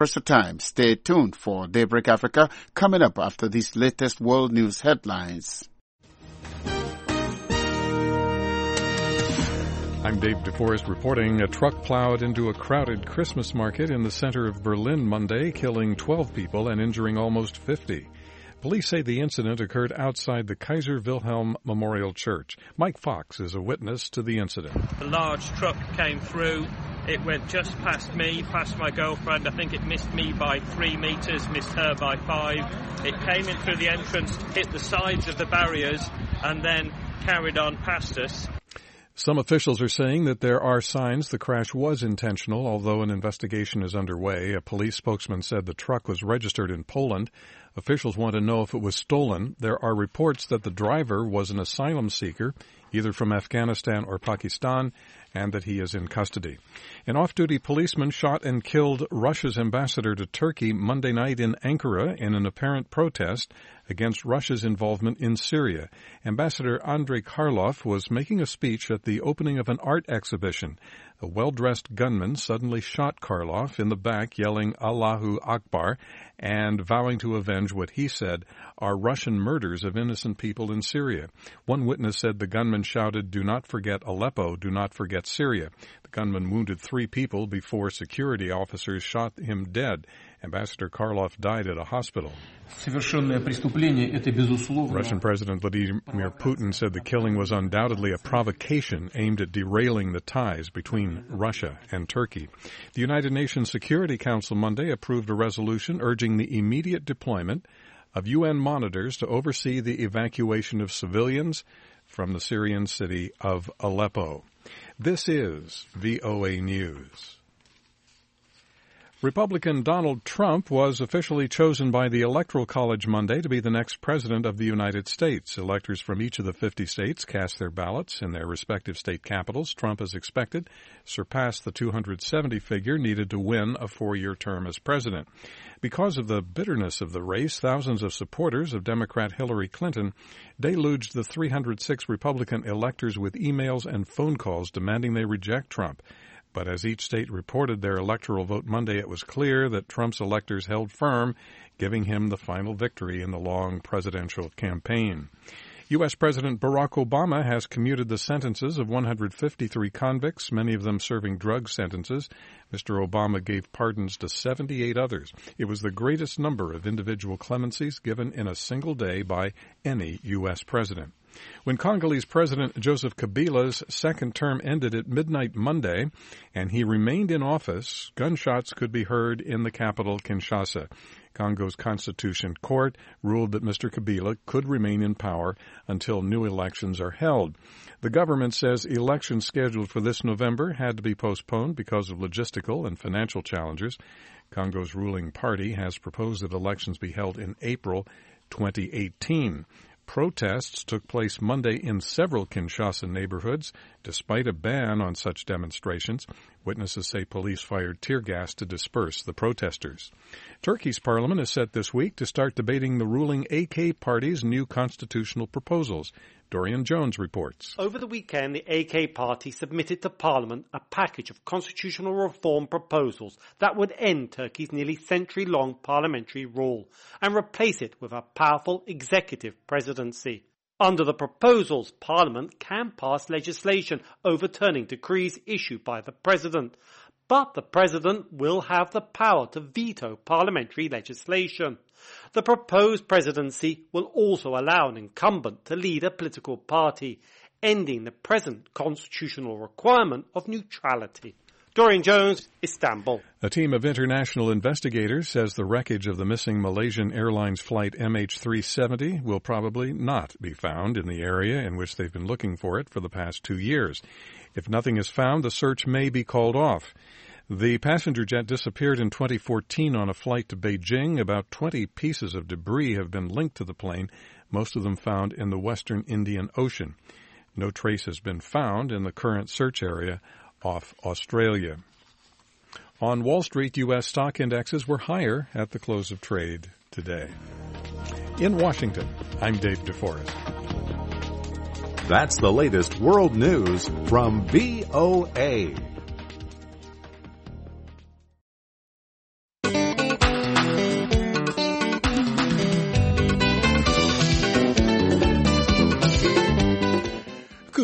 First time. Stay tuned for Daybreak Africa coming up after these latest world news headlines. I'm Dave DeForest reporting. A truck plowed into a crowded Christmas market in the center of Berlin Monday, killing 12 people and injuring almost 50. Police say the incident occurred outside the Kaiser Wilhelm Memorial Church. Mike Fox is a witness to the incident. A large truck came through. It went just past me, past my girlfriend. I think it missed me by 3 meters, missed her by 5. It came in through the entrance, hit the sides of the barriers, and then carried on past us. Some officials are saying that there are signs the crash was intentional, although an investigation is underway. A police spokesman said the truck was registered in Poland. Officials want to know if it was stolen. There are reports that the driver was an asylum seeker, either from Afghanistan or Pakistan, and that he is in custody. An off-duty policeman shot and killed Russia's ambassador to Turkey Monday night in Ankara in an apparent protest against Russia's involvement in Syria. Ambassador Andrei Karlov was making a speech at the opening of an art exhibition. A well-dressed gunman suddenly shot Karlov in the back, yelling Allahu Akbar and vowing to avenge what he said are Russian murders of innocent people in Syria. One witness said the gunman shouted, "Do not forget Aleppo, do not forget Syria." The gunman wounded 3 people before security officers shot him dead. Ambassador Karlov died at a hospital. Russian President Vladimir Putin said the killing was undoubtedly a provocation aimed at derailing the ties between Russia and Turkey. The United Nations Security Council Monday approved a resolution urging the immediate deployment of UN monitors to oversee the evacuation of civilians from the Syrian city of Aleppo. This is VOA News. Republican Donald Trump was officially chosen by the Electoral College Monday to be the next president of the United States. Electors from each of the 50 states cast their ballots in their respective state capitals. Trump, as expected, surpassed the 270 figure needed to win a 4-year term as president. Because of the bitterness of the race, thousands of supporters of Democrat Hillary Clinton deluged the 306 Republican electors with emails and phone calls demanding they reject Trump. But as each state reported their electoral vote Monday, it was clear that Trump's electors held firm, giving him the final victory in the long presidential campaign. U.S. President Barack Obama has commuted the sentences of 153 convicts, many of them serving drug sentences. Mr. Obama gave pardons to 78 others. It was the greatest number of individual clemencies given in a single day by any U.S. president. When Congolese President Joseph Kabila's second term ended at midnight Monday and he remained in office, gunshots could be heard in the capital, Kinshasa. Congo's Constitution Court ruled that Mr. Kabila could remain in power until new elections are held. The government says elections scheduled for this November had to be postponed because of logistical and financial challenges. Congo's ruling party has proposed that elections be held in April 2018. Protests took place Monday in several Kinshasa neighborhoods, despite a ban on such demonstrations. Witnesses say police fired tear gas to disperse the protesters. Turkey's parliament is set this week to start debating the ruling AK party's new constitutional proposals. Dorian Jones reports. Over the weekend, the AK party submitted to Parliament a package of constitutional reform proposals that would end Turkey's nearly century-long parliamentary rule and replace it with a powerful executive presidency. Under the proposals, Parliament can pass legislation overturning decrees issued by the President, but the President will have the power to veto parliamentary legislation. The proposed presidency will also allow an incumbent to lead a political party, ending the present constitutional requirement of neutrality. Dorian Jones, Istanbul. A team of international investigators says the wreckage of the missing Malaysian Airlines flight MH370 will probably not be found in the area in which they've been looking for it for the past 2 years. If nothing is found, the search may be called off. The passenger jet disappeared in 2014 on a flight to Beijing. About 20 pieces of debris have been linked to the plane, most of them found in the western Indian Ocean. No trace has been found in the current search area off Australia. On Wall Street, U.S. stock indexes were higher at the close of trade today. In Washington, I'm Dave DeForest. That's the latest world news from VOA.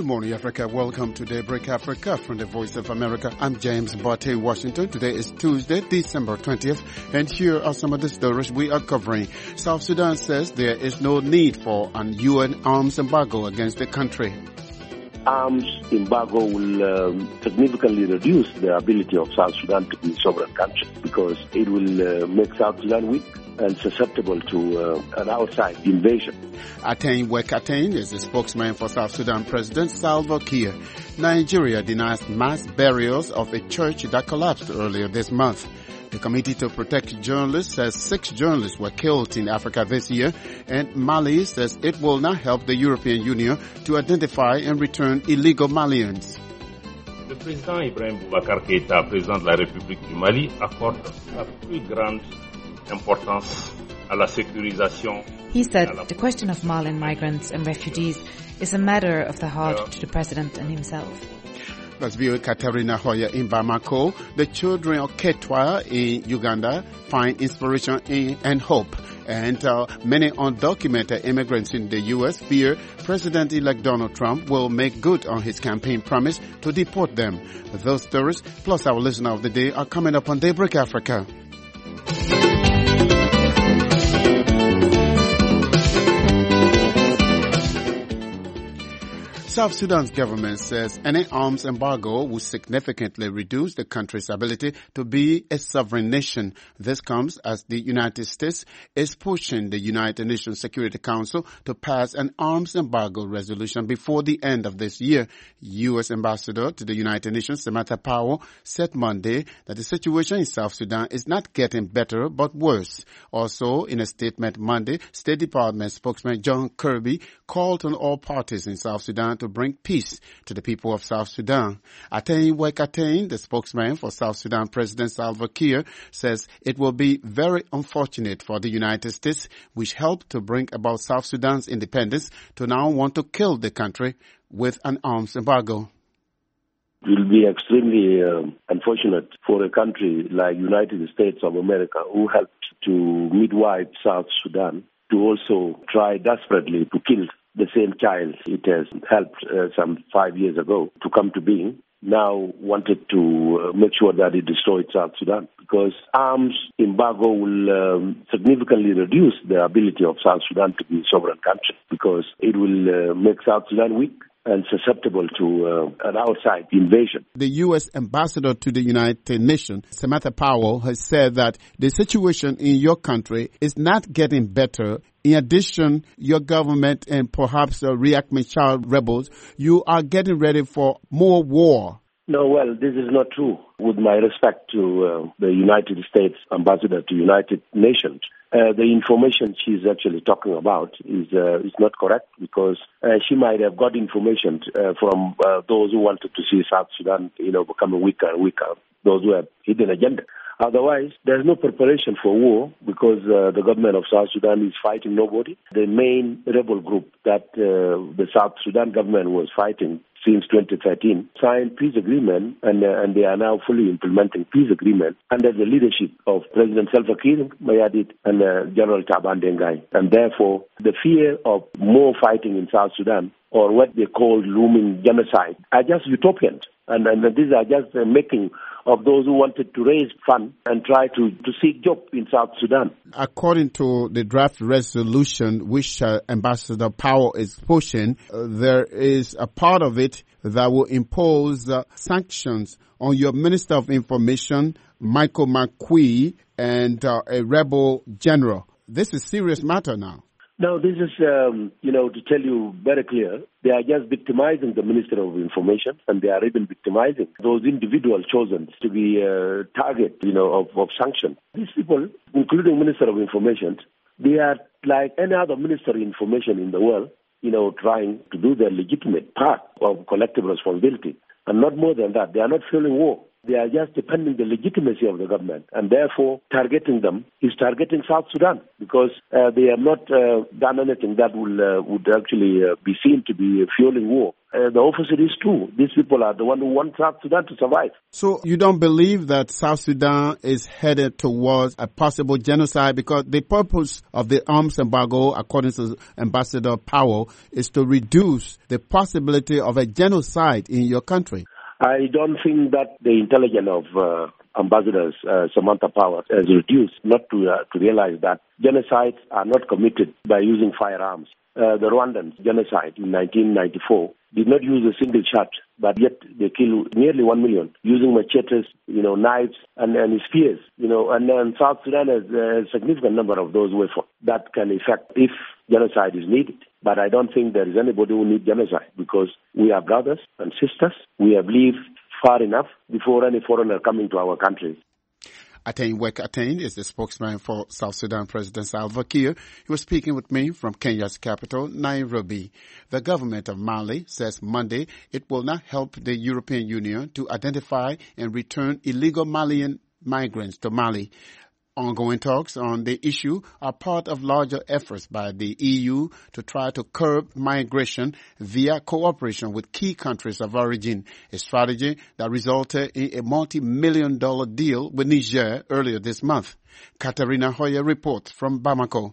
morning, Africa. Welcome to Daybreak Africa from the Voice of America. I'm James Botte in Washington. Today is Tuesday, December 20th, and here are some of the stories we are covering. South Sudan says there is no need for an UN arms embargo against the country. Arms embargo will significantly reduce the ability of South Sudan to be a sovereign country because it will make South Sudan weak and susceptible to an outside invasion. Atain Wek Atain is the spokesman for South Sudan President Salva Kiir. Nigeria denies mass burials of a church that collapsed earlier this month. The Committee to Protect Journalists says 6 journalists were killed in Africa this year, and Mali says it will not help the European Union to identify and return illegal Malians. Le président Ibrahim Boubacar Keïta, président de la République du Mali, accorde la plus grande importance à la sécurisation. He said the question of Malian migrants and refugees is a matter of the heart to the president and himself. Let's view Katerina Hoya in Bamako. The children of Ketwa in Uganda find inspiration and hope. And many undocumented immigrants in the U.S. fear President-elect Donald Trump will make good on his campaign promise to deport them. Those stories, plus our listener of the day, are coming up on Daybreak Africa. South Sudan's government says any arms embargo will significantly reduce the country's ability to be a sovereign nation. This comes as the United States is pushing the United Nations Security Council to pass an arms embargo resolution before the end of this year. U.S. Ambassador to the United Nations, Samantha Power, said Monday that the situation in South Sudan is not getting better but worse. Also, in a statement Monday, State Department spokesman John Kirby called on all parties in South Sudan to bring peace to the people of South Sudan. Atain Wek Atain, the spokesman for South Sudan President Salva Kiir, says it will be very unfortunate for the United States, which helped to bring about South Sudan's independence, to now want to kill the country with an arms embargo. It will be extremely unfortunate for a country like United States of America, who helped to midwife South Sudan, to also try desperately to kill the same child it has helped some 5 years ago to come to being, now wanted to make sure that it destroyed South Sudan, because arms embargo will significantly reduce the ability of South Sudan to be a sovereign country, because it will make South Sudan weak and susceptible to an outside invasion. The U.S. ambassador to the United Nations, Samantha Powell, has said that the situation in your country is not getting better. In addition, your government and perhaps Riek Machar rebels, you are getting ready for more war. No, well, this is not true. With my respect to the United States ambassador to United Nations, the information she's actually talking about is not correct, because she might have got information from those who wanted to see South Sudan, becoming weaker and weaker, those who have hidden agenda. Otherwise, there's no preparation for war, because the government of South Sudan is fighting nobody. The main rebel group that the South Sudan government was fighting since 2013 signed peace agreement, and they are now fully implementing peace agreement under the leadership of President Salva Kiir Mayardit and General Taban Dengai. And therefore, the fear of more fighting in South Sudan, or what they call looming genocide, are just utopian. And these are just the making of those who wanted to raise funds and try to seek jobs in South Sudan. According to the draft resolution which Ambassador Powell is pushing, there is a part of it that will impose sanctions on your Minister of Information, Michael McQueen, and a rebel general. This is a serious matter now. No, this is, to tell you very clear, they are just victimizing the Minister of Information, and they are even victimizing those individuals chosen to be target, of sanction. These people, including Minister of Information, they are like any other Minister of Information in the world, trying to do their legitimate part of collective responsibility. And not more than that, they are not fueling war. They are just defending the legitimacy of the government, and therefore targeting them is targeting South Sudan, because they have not done anything that would actually be seen to be fueling war. The opposite is true. These people are the ones who want South Sudan to survive. So you don't believe that South Sudan is headed towards a possible genocide, because the purpose of the arms embargo, according to Ambassador Powell, is to reduce the possibility of a genocide in your country? I don't think that the intelligence of Ambassador Samantha Power has reduced not to realize that genocides are not committed by using firearms. The Rwandan genocide in 1994 did not use a single shot, but yet they killed nearly 1 million using machetes, knives and spears, and then South Sudan has a significant number of those weapons that can effect if genocide is needed. But I don't think there is anybody who needs genocide, because we are brothers and sisters. We have lived far enough before any foreigner coming to our country. Atain Wek Atain is the spokesman for South Sudan President Salva Kiir. He was speaking with me from Kenya's capital, Nairobi. The government of Mali says Monday it will not help the European Union to identify and return illegal Malian migrants to Mali. Ongoing talks on the issue are part of larger efforts by the EU to try to curb migration via cooperation with key countries of origin, a strategy that resulted in a multi-million-dollar deal with Niger earlier this month. Katarina Hoyer reports from Bamako.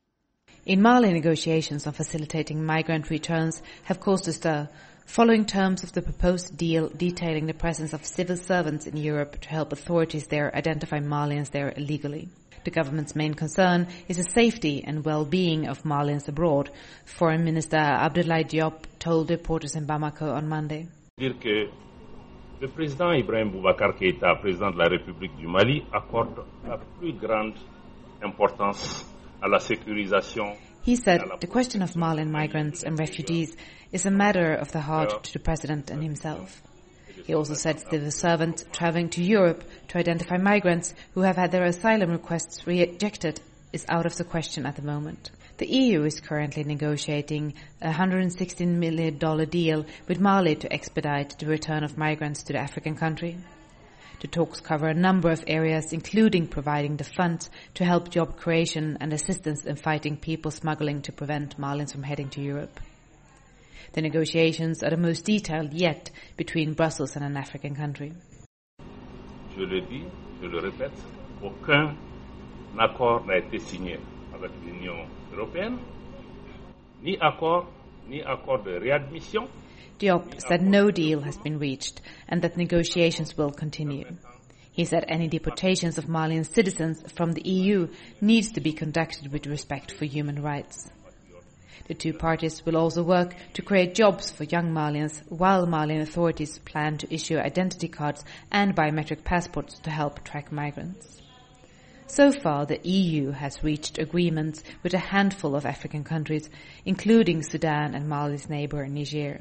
In Mali, negotiations on facilitating migrant returns have caused a stir, following terms of the proposed deal detailing the presence of civil servants in Europe to help authorities there identify Malians there illegally. The government's main concern is the safety and well-being of Malians abroad, Foreign Minister Abdoulaye Diop told reporters in Bamako on Monday. Dire que le président Ibrahim Boubacar Keïta, président de la République du Mali, accorde la plus grande importance à la sécurisation. He said the question of Malian migrants and refugees is a matter of the heart to the president and himself. He also said civil servants traveling to Europe to identify migrants who have had their asylum requests rejected is out of the question at the moment. The EU is currently negotiating a $116 million deal with Mali to expedite the return of migrants to the African country. The talks cover a number of areas, including providing the funds to help job creation and assistance in fighting people smuggling to prevent Malians from heading to Europe. The negotiations are the most detailed yet between Brussels and an African country. Je le dis, je le répète, aucun accord n'a été signé avec l'Union européenne, ni accord de réadmission. Diop said no deal has been reached and that negotiations will continue. He said any deportations of Malian citizens from the EU needs to be conducted with respect for human rights. The two parties will also work to create jobs for young Malians, while Malian authorities plan to issue identity cards and biometric passports to help track migrants. So far, the EU has reached agreements with a handful of African countries, including Sudan and Mali's neighbor Niger.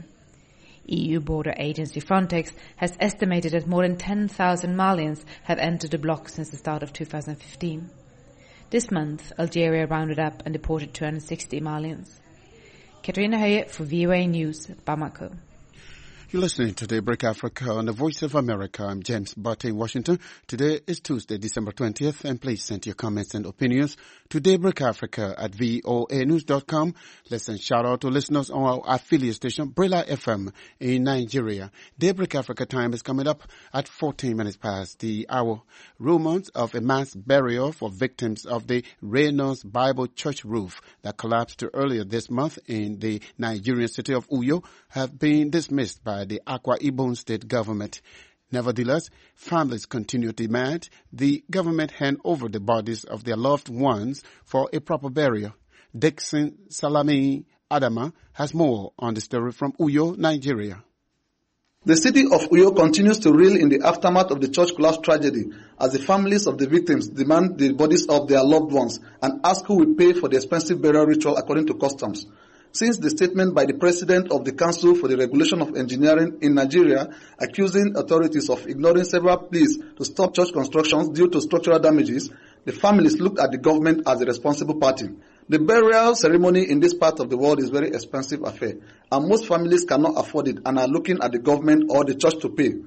EU border agency Frontex has estimated that more than 10,000 Malians have entered the bloc since the start of 2015. This month, Algeria rounded up and deported 260 Malians. Katrina Hoyer for VOA News, Bamako. You're listening to Daybreak Africa on the Voice of America. I'm James Butte in Washington. Today is Tuesday, December 20th, and please send your comments and opinions to Daybreak Africa at voanews.com. Let's send shout out to listeners on our affiliate station, Brilla FM in Nigeria. Daybreak Africa time is coming up at 14 minutes past the hour. Rumors of a mass burial for victims of the Reynolds Bible Church roof that collapsed earlier this month in the Nigerian city of Uyo have been dismissed by the Akwa Ibom state government. Nevertheless, families continue to demand the government hand over the bodies of their loved ones for a proper burial. Dixon Salami Adama has more on the story from Uyo, Nigeria. The city of Uyo continues to reel in the aftermath of the church collapse tragedy as the families of the victims demand the bodies of their loved ones and ask who will pay for the expensive burial ritual according to customs. Since the statement by the president of the Council for the Regulation of Engineering in Nigeria accusing authorities of ignoring several pleas to stop church constructions due to structural damages, the families looked at the government as a responsible party. The burial ceremony in this part of the world is a very expensive affair, and most families cannot afford it and are looking at the government or the church to pay.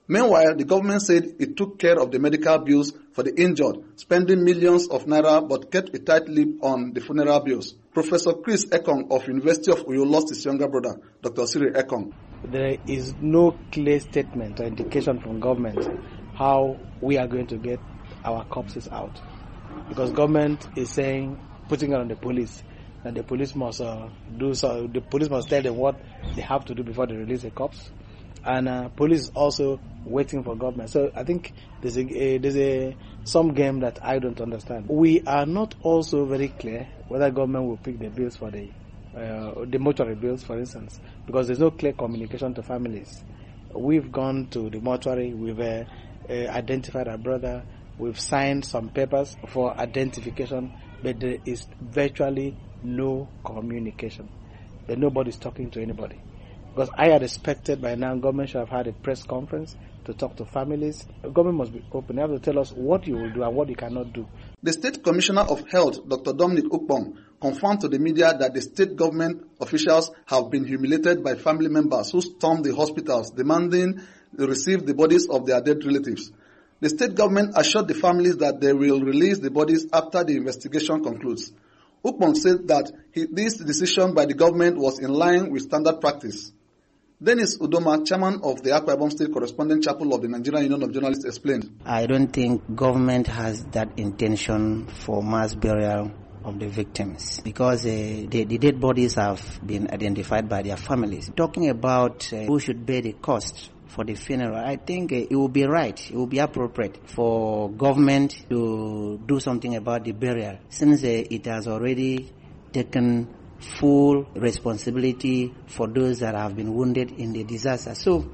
Meanwhile, the government said it took care of the medical bills for the injured, spending millions of naira but kept a tight lid on the funeral bills. Professor Chris Ekong of University of Uyo lost his younger brother, Dr. Cyril Ekong. There is no clear statement or indication from government how we are going to get our corpses out. Because government is saying, putting it on the police, that the police must do so. The police must tell them what they have to do before they release the corpse. And police is also waiting for government. So I think there's some game that I don't understand. We are not also very clear whether government will pick the bills for the mortuary bills, for instance, because there's no clear communication to families. We've gone to the mortuary, we've identified our brother, we've signed some papers for identification, but there is virtually no communication. That nobody's talking to anybody. Because I had expected by now government should have had a press conference to talk to families. The government must be open. They have to tell us what you will do and what you cannot do. The State Commissioner of Health, Dr. Dominic Ukpong, confirmed to the media that the state government officials have been humiliated by family members who stormed the hospitals demanding they receive the bodies of their dead relatives. The state government assured the families that they will release the bodies after the investigation concludes. Ukpong said that this decision by the government was in line with standard practice. Dennis Udoma, chairman of the Akwa Ibom State Correspondent Chapel of the Nigerian Union of Journalists, explained. I don't think government has that intention for mass burial of the victims because the dead bodies have been identified by their families. Talking about who should bear the cost for the funeral, I think it will be right, it will be appropriate for government to do something about the burial since it has already taken full responsibility for those that have been wounded in the disaster. So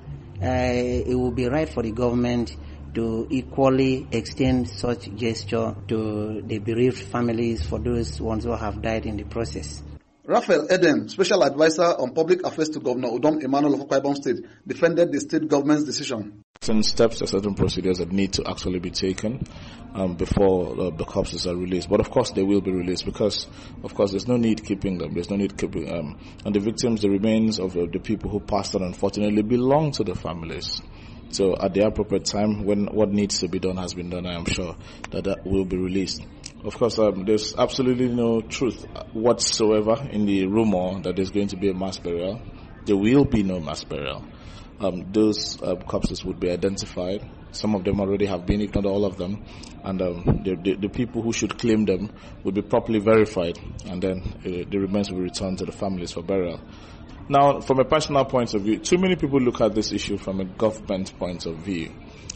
it will be right for the government to equally extend such gesture to the bereaved families for those ones who have died in the process. Raphael Eden, Special Advisor on Public Affairs to Governor Udom Emmanuel of Akwa Ibom State, defended the state government's decision. Certain steps or certain procedures that need to actually be taken before the corpses are released. But of course they will be released because, of course, there's no need keeping them. There's no need keeping and the victims, the remains of the people who passed on, unfortunately, belong to the families. So at the appropriate time, when what needs to be done has been done, I am sure that will be released. Of course, there's absolutely no truth whatsoever in the rumor that there's going to be a mass burial. There will be no mass burial. Those corpses would be identified. Some of them already have been, if not all of them. And the people who should claim them would be properly verified. And then the remains will be returned to the families for burial. Now, from a personal point of view, too many people look at this issue from a government point of view.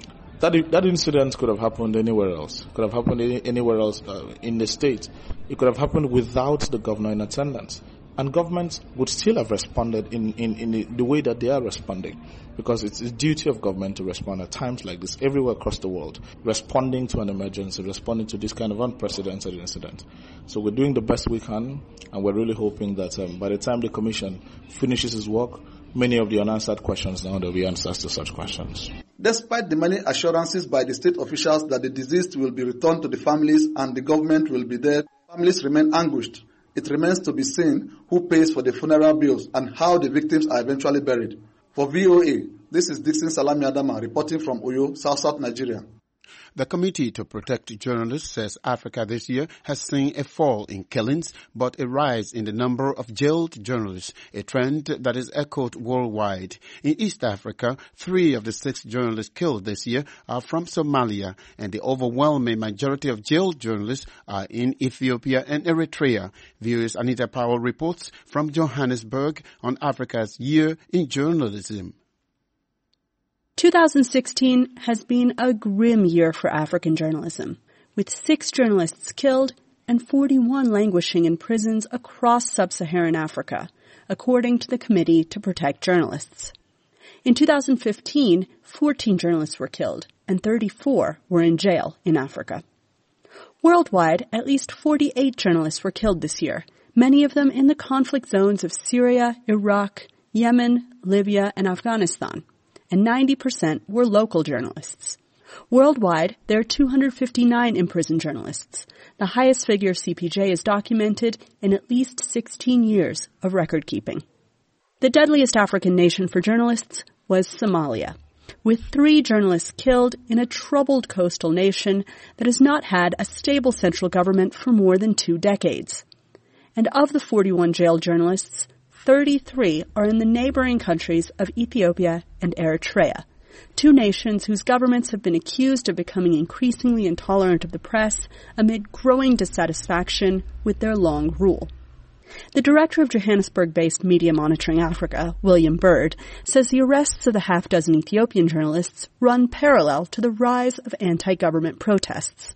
That incident could have happened anywhere else. Could have happened anywhere else in the state. It could have happened without the governor in attendance. And governments would still have responded in the way that they are responding. Because it's the duty of government to respond at times like this everywhere across the world. Responding to an emergency, responding to this kind of unprecedented incident. So we're doing the best we can, and we're really hoping that by the time the commission finishes its work, many of the unanswered questions now there will be answers to such questions. Despite the many assurances by the state officials that the deceased will be returned to the families and the government will be there, families remain anguished. It remains to be seen who pays for the funeral bills and how the victims are eventually buried. For VOA, this is Dixon Salami Adama reporting from Uyo, South Nigeria. The Committee to Protect Journalists says Africa this year has seen a fall in killings, but a rise in the number of jailed journalists, a trend that is echoed worldwide. In East Africa, 3 of the 6 journalists killed this year are from Somalia, and the overwhelming majority of jailed journalists are in Ethiopia and Eritrea. VOA's Anita Powell reports from Johannesburg on Africa's Year in Journalism. 2016 has been a grim year for African journalism, with 6 journalists killed and 41 languishing in prisons across sub-Saharan Africa, according to the Committee to Protect Journalists. In 2015, 14 journalists were killed and 34 were in jail in Africa. Worldwide, at least 48 journalists were killed this year, many of them in the conflict zones of Syria, Iraq, Yemen, Libya, and Afghanistan. And 90% were local journalists. Worldwide, there are 259 imprisoned journalists, the highest figure CPJ has documented in at least 16 years of record keeping. The deadliest African nation for journalists was Somalia. with 3 journalists killed in a troubled coastal nation that has not had a stable central government for more than 2 decades. And of the 41 jailed journalists, 33 are in the neighboring countries of Ethiopia and Eritrea, 2 nations whose governments have been accused of becoming increasingly intolerant of the press amid growing dissatisfaction with their long rule. The director of Johannesburg-based Media Monitoring Africa, William Bird, says the arrests of the half-dozen Ethiopian journalists run parallel to the rise of anti-government protests.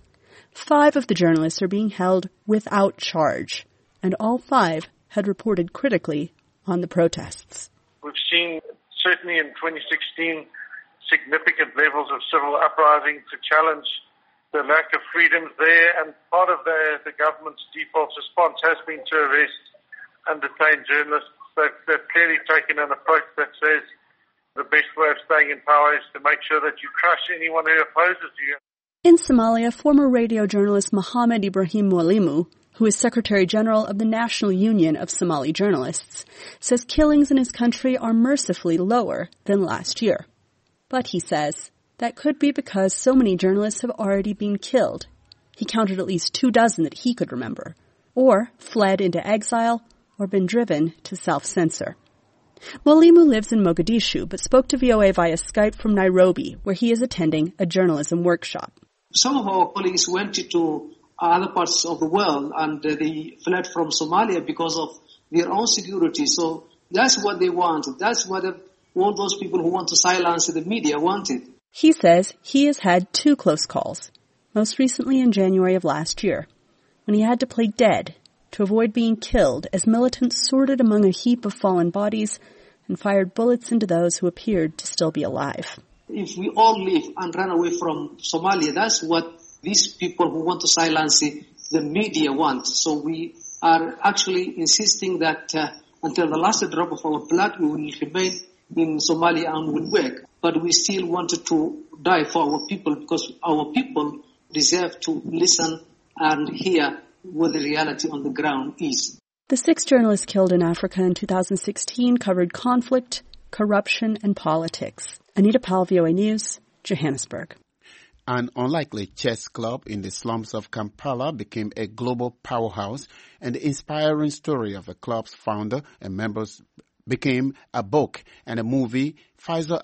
5 of the journalists are being held without charge, and all 5 had reported critically on the protests. We've seen, certainly in 2016, significant levels of civil uprising to challenge the lack of freedoms there, and part of the government's default response has been to arrest and detain journalists. They've clearly taken an approach that says the best way of staying in power is to make sure that you crush anyone who opposes you. In Somalia, former radio journalist Mohammed Ibrahim Mwalimu, who is Secretary General of the National Union of Somali Journalists, says killings in his country are mercifully lower than last year. But he says that could be because so many journalists have already been killed. He counted at least 24 that he could remember, or fled into exile, or been driven to self-censor. Mwalimu lives in Mogadishu, but spoke to VOA via Skype from Nairobi, where he is attending a journalism workshop. Some of our colleagues went to other parts of the world, and they fled from Somalia because of their own security. So that's what they want. That's what all those people who want to silence the media wanted. He says he has had 2 close calls, most recently in January of last year, when he had to play dead to avoid being killed as militants sorted among a heap of fallen bodies and fired bullets into those who appeared to still be alive. If we all leave and run away from Somalia, that's what these people who want to silence the media want. So we are actually insisting that until the last drop of our blood, we will remain in Somalia and will work. But we still wanted to die for our people because our people deserve to listen and hear what the reality on the ground is. The 6 journalists killed in Africa in 2016 covered conflict, corruption, and politics. Anita Powell, VOA News, Johannesburg. An unlikely chess club in the slums of Kampala became a global powerhouse, and the inspiring story of the club's founder and members became a book and a movie. Faisal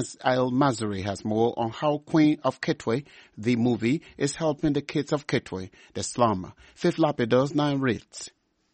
Al-Mazri has more on how Queen of Kitwe, the movie, is helping the kids of Kitwe, the slum. Fifth Lapidus 9 reads.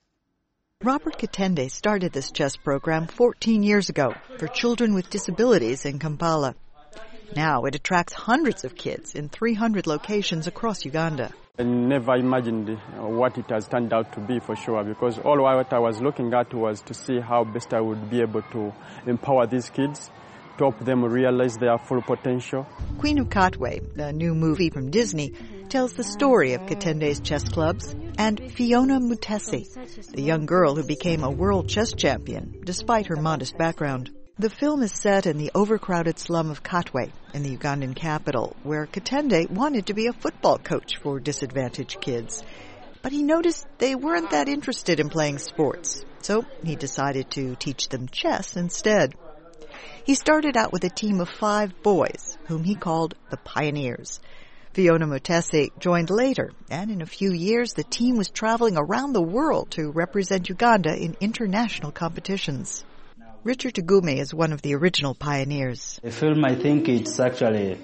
Robert Katende started this chess program 14 years ago for children with disabilities in Kampala. Now it attracts hundreds of kids in 300 locations across Uganda. I never imagined what it has turned out to be, for sure, because all what I was looking at was to see how best I would be able to empower these kids, to help them realize their full potential. Queen of Katwe, the new movie from Disney, tells the story of Katende's chess clubs and Fiona Mutesi, the young girl who became a world chess champion despite her modest background. The film is set in the overcrowded slum of Katwe in the Ugandan capital, where Katende wanted to be a football coach for disadvantaged kids. But he noticed they weren't that interested in playing sports, so he decided to teach them chess instead. He started out with a team of 5 boys, whom he called the Pioneers. Fiona Mutesi joined later, and in a few years the team was traveling around the world to represent Uganda in international competitions. Richard Tugumi is one of the original pioneers. The film, I think it's actually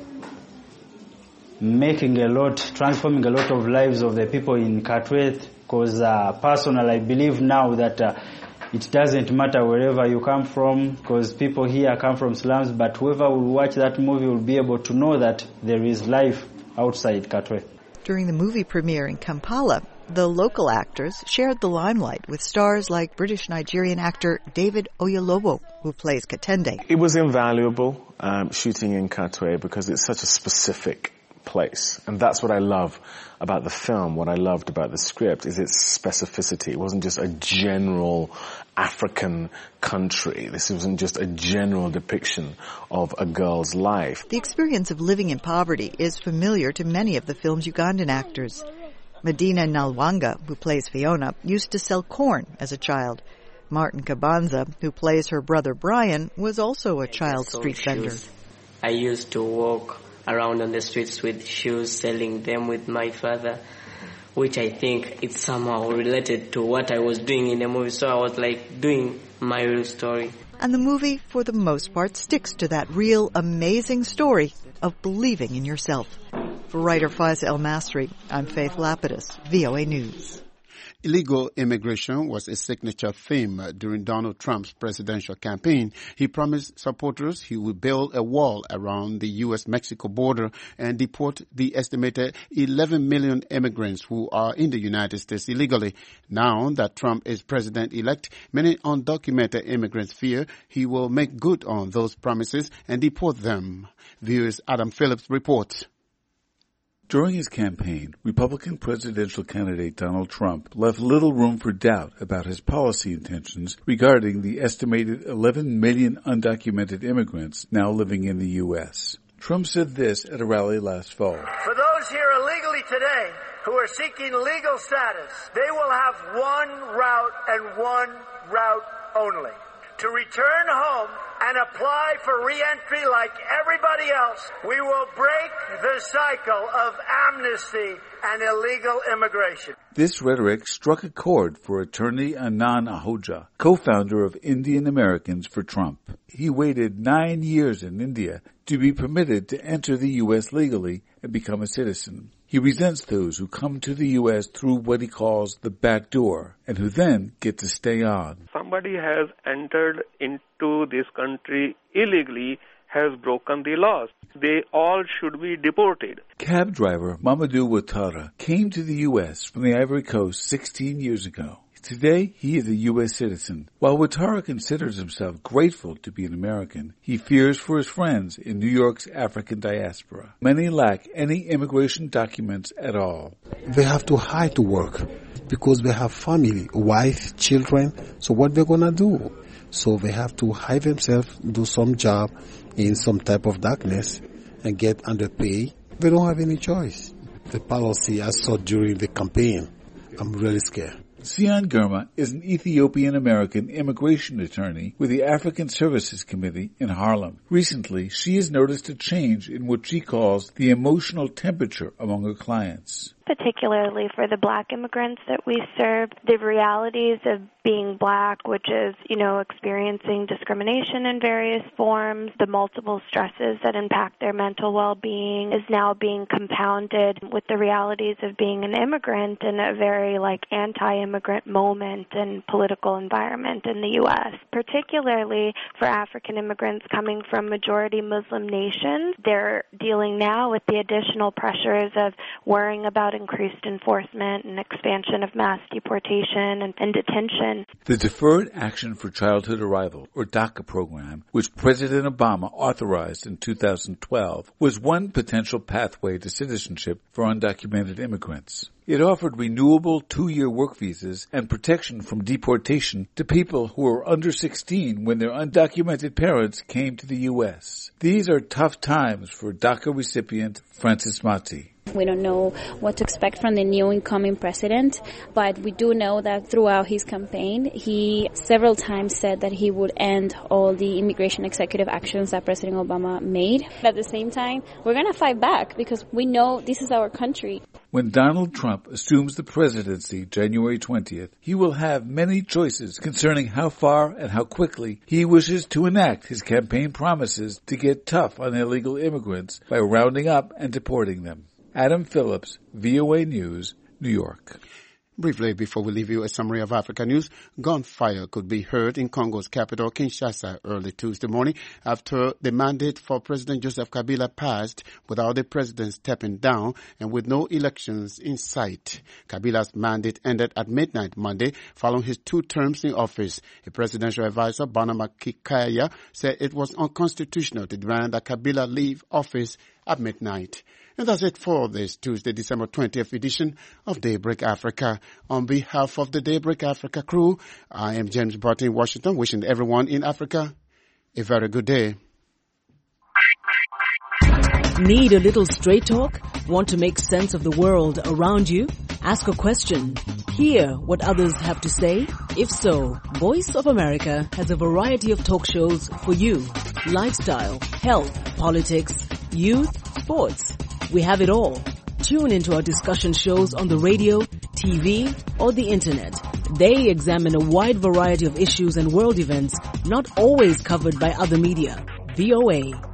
transforming a lot of lives of the people in Katwe, because personally I believe now that it doesn't matter wherever you come from, because people here come from slums, but whoever will watch that movie will be able to know that there is life outside Katwe. During the movie premiere in Kampala, the local actors shared the limelight with stars like British-Nigerian actor David Oyelowo, who plays Katende. It was invaluable shooting in Katwe because it's such a specific place. And that's what I love about the film. What I loved about the script is its specificity. It wasn't just a general African country. This wasn't just a general depiction of a girl's life. The experience of living in poverty is familiar to many of the film's Ugandan actors. Medina Nalwanga, who plays Fiona, used to sell corn as a child. Martin Kabanza, who plays her brother Brian, was also a child street vendor. I used to walk around on the streets with shoes, selling them with my father, which I think it's somehow related to what I was doing in the movie. So I was like doing my real story. And the movie, for the most part, sticks to that real, amazing story of believing in yourself. For writer Faiz El-Masri, I'm Faith Lapidus, VOA News. Illegal immigration was a signature theme during Donald Trump's presidential campaign. He promised supporters he would build a wall around the U.S.-Mexico border and deport the estimated 11 million immigrants who are in the United States illegally. Now that Trump is president-elect, many undocumented immigrants fear he will make good on those promises and deport them. Viewers Adam Phillips reports. During his campaign, Republican presidential candidate Donald Trump left little room for doubt about his policy intentions regarding the estimated 11 million undocumented immigrants now living in the U.S. Trump said this at a rally last fall. For those here illegally today who are seeking legal status, they will have one route and one route only: to return home and apply for re-entry like everybody else. We will break the cycle of amnesty and illegal immigration. This rhetoric struck a chord for attorney Anand Ahuja, co-founder of Indian Americans for Trump. He waited 9 years in India to be permitted to enter the U.S. legally and become a citizen. He resents those who come to the U.S. through what he calls the back door and who then get to stay on. Somebody has entered into this country illegally, has broken the laws. They all should be deported. Cab driver Mamadou Ouattara came to the U.S. from the Ivory Coast 16 years ago. Today, he is a U.S. citizen. While Ouattara considers himself grateful to be an American, he fears for his friends in New York's African diaspora. Many lack any immigration documents at all. They have to hide to work because they have family, wife, children. So what they're going to do? So they have to hide themselves, do some job in some type of darkness and get underpaid. They don't have any choice. The policy I saw during the campaign, I'm really scared. Sian Germa is an Ethiopian-American immigration attorney with the African Services Committee in Harlem. Recently, she has noticed a change in what she calls the emotional temperature among her clients. Particularly for the black immigrants that we serve, the realities of being black, which is, experiencing discrimination in various forms, the multiple stresses that impact their mental well-being is now being compounded with the realities of being an immigrant in a very anti-immigrant moment and political environment in the U.S. Particularly for African immigrants coming from majority Muslim nations, they're dealing now with the additional pressures of worrying about increased enforcement and expansion of mass deportation and detention. The Deferred Action for Childhood Arrival, or DACA program, which President Obama authorized in 2012, was one potential pathway to citizenship for undocumented immigrants. It offered renewable 2-year work visas and protection from deportation to people who were under 16 when their undocumented parents came to the U.S. These are tough times for DACA recipient Francis Mati. We don't know what to expect from the new incoming president, but we do know that throughout his campaign, he several times said that he would end all the immigration executive actions that President Obama made. At the same time, we're going to fight back because we know this is our country. When Donald Trump assumes the presidency January 20th, he will have many choices concerning how far and how quickly he wishes to enact his campaign promises to get tough on illegal immigrants by rounding up and deporting them. Adam Phillips, VOA News, New York. Briefly, before we leave you, a summary of Africa news. Gunfire could be heard in Congo's capital, Kinshasa, early Tuesday morning after the mandate for President Joseph Kabila passed without the president stepping down and with no elections in sight. Kabila's mandate ended at midnight Monday following his 2 terms in office. A presidential advisor, Barnaba Kikaya, said it was unconstitutional to demand that Kabila leave office at midnight. And that's it for this Tuesday, December 20th edition of Daybreak Africa. On behalf of the Daybreak Africa crew, I am James Barton in Washington, wishing everyone in Africa a very good day. Need a little straight talk? Want to make sense of the world around you? Ask a question. Hear what others have to say? If so, Voice of America has a variety of talk shows for you. lifestyle, health, politics, youth, sports. We have it all. Tune into our discussion shows on the radio, TV, or the internet. They examine a wide variety of issues and world events not always covered by other media. VOA